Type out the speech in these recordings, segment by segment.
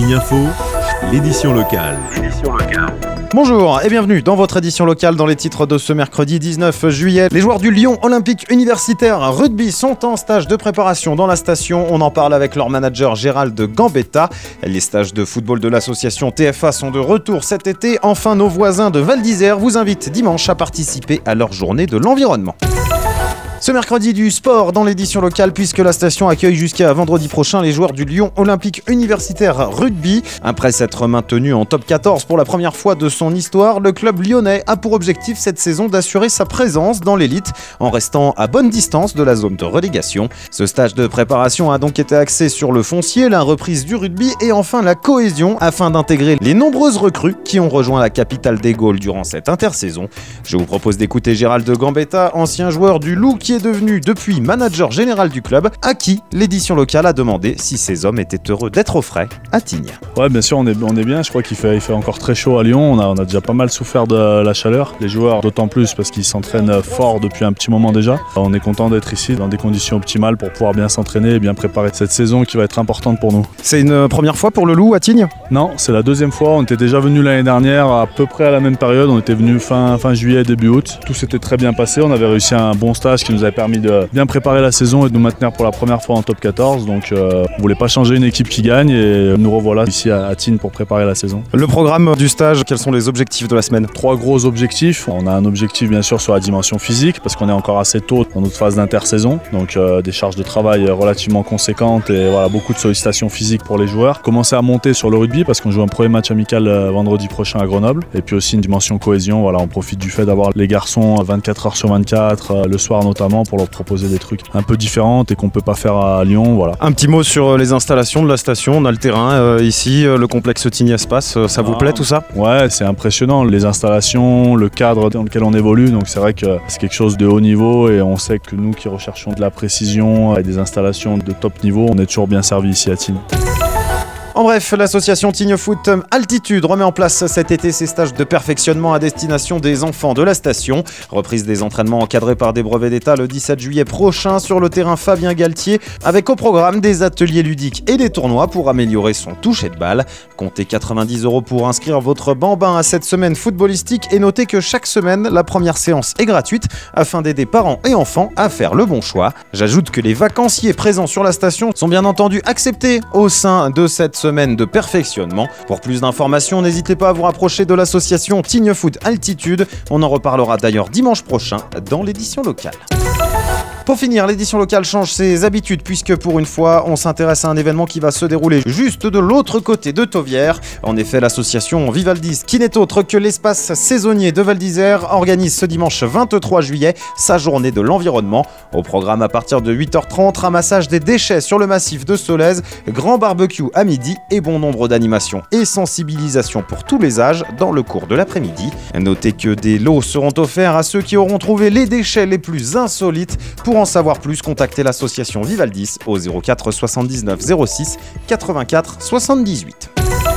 Tignes Info, l'édition locale. Bonjour et bienvenue dans votre édition locale dans les titres de ce mercredi 19 juillet. Les joueurs du Lyon Olympique Universitaire Rugby sont en stage de préparation dans la station. On en parle avec leur manager Gérald Gambetta. Les stages de football de l'association TFA sont de retour cet été. Enfin, nos voisins de Val d'Isère vous invitent dimanche à participer à leur journée de l'environnement. Ce mercredi du sport dans l'édition locale puisque la station accueille jusqu'à vendredi prochain les joueurs du Lyon Olympique Universitaire Rugby. Après s'être maintenu en top 14 pour la première fois de son histoire, le club lyonnais a pour objectif cette saison d'assurer sa présence dans l'élite en restant à bonne distance de la zone de relégation. Ce stage de préparation a donc été axé sur le foncier, la reprise du rugby et enfin la cohésion afin d'intégrer les nombreuses recrues qui ont rejoint la capitale des Gaules durant cette intersaison. Je vous propose d'écouter Gérald Gambetta, ancien joueur du Loup qui est devenu depuis manager général du club, à qui l'édition locale a demandé si ces hommes étaient heureux d'être au frais à Tignes. Ouais, bien sûr, on est bien. Je crois qu'il fait encore très chaud à Lyon. On a déjà pas mal souffert de la chaleur. Les joueurs, d'autant plus parce qu'ils s'entraînent fort depuis un petit moment déjà. On est content d'être ici dans des conditions optimales pour pouvoir bien s'entraîner et bien préparer cette saison qui va être importante pour nous. C'est une première fois pour le Loup à Tignes ? Non, c'est la deuxième fois. On était déjà venu l'année dernière à peu près à la même période. On était venu fin juillet, début août. Tout s'était très bien passé. On avait réussi un bon stage qui nous avait permis de bien préparer la saison et de nous maintenir pour la première fois en top 14. Donc on voulait pas changer une équipe qui gagne et nous revoilà ici à Tignes pour préparer la saison. Le programme du stage, quels sont les objectifs de la semaine ? 3 gros objectifs. On a un objectif bien sûr sur la dimension physique parce qu'on est encore assez tôt dans notre phase d'intersaison. Donc des charges de travail relativement conséquentes et voilà, beaucoup de sollicitations physiques pour les joueurs. Commencer à monter sur le rugby parce qu'on joue un premier match amical vendredi prochain à Grenoble. Et puis aussi une dimension cohésion. Voilà, on profite du fait d'avoir les garçons 24 heures sur 24, le soir notamment, pour leur proposer des trucs un peu différents et qu'on peut pas faire à Lyon. Voilà. Un petit mot sur les installations de la station. On a le terrain ici, le complexe Tignes Espace. Ça vous plaît tout ça ? Ouais, c'est impressionnant. Les installations, le cadre dans lequel on évolue. Donc c'est vrai que c'est quelque chose de haut niveau et on sait que nous qui recherchons de la précision et des installations de top niveau, on est toujours bien servi ici à Tignes. En bref, l'association Tignes Foot Altitude remet en place cet été ses stages de perfectionnement à destination des enfants de la station. Reprise des entraînements encadrés par des brevets d'État le 17 juillet prochain sur le terrain Fabien Galtier, avec au programme des ateliers ludiques et des tournois pour améliorer son toucher de balle. Comptez 90 € pour inscrire votre bambin à cette semaine footballistique et notez que chaque semaine, la première séance est gratuite afin d'aider parents et enfants à faire le bon choix. J'ajoute que les vacanciers présents sur la station sont bien entendu acceptés au sein de cette semaine de perfectionnement. Pour plus d'informations, n'hésitez pas à vous rapprocher de l'association Tignes Foot Altitude. On en reparlera d'ailleurs dimanche prochain dans l'édition locale. Pour finir, l'édition locale change ses habitudes puisque pour une fois, on s'intéresse à un événement qui va se dérouler juste de l'autre côté de Tauvière. En effet, l'association Vivaldis, qui n'est autre que l'espace saisonnier de Val d'Isère, organise ce dimanche 23 juillet sa journée de l'environnement. Au programme à partir de 8h30, ramassage des déchets sur le massif de Solèze, grand barbecue à midi et bon nombre d'animations et sensibilisation pour tous les âges dans le cours de l'après-midi. Notez que des lots seront offerts à ceux qui auront trouvé les déchets les plus insolites. Pour en savoir plus, contactez l'association Vivaldis au 04 79 06 84 78.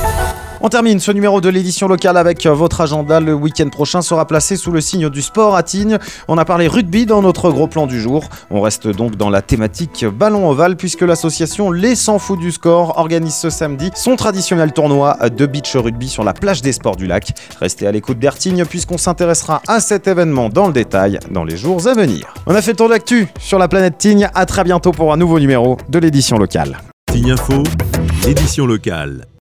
On termine ce numéro de l'édition locale avec votre agenda. Le week-end prochain sera placé sous le signe du sport à Tignes. On a parlé rugby dans notre gros plan du jour. On reste donc dans la thématique ballon ovale puisque l'association Les 100 Fous du Score organise ce samedi son traditionnel tournoi de beach rugby sur la plage des Sports du Lac. Restez à l'écoute d'Air-Tignes puisqu'on s'intéressera à cet événement dans le détail dans les jours à venir. On a fait le tour d'actu sur la planète Tignes. À très bientôt pour un nouveau numéro de l'édition locale. Tignes Info, édition locale.